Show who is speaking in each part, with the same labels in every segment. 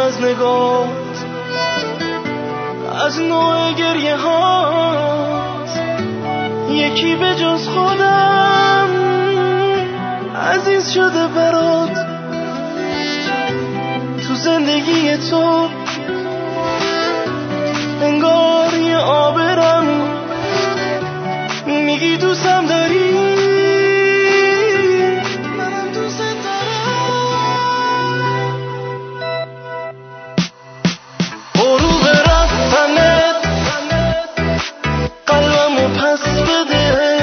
Speaker 1: از نگات، از نوع گریه هات، یکی به جز خودم عزیز شده برات. تو زندگی تو انگار یه آبرم، میگی دوستم داری، منم دوست دارم. غروب رفتنت قلبمو پس بده،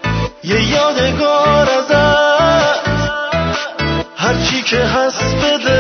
Speaker 1: یه یادگار ازت هرچی که هست بده.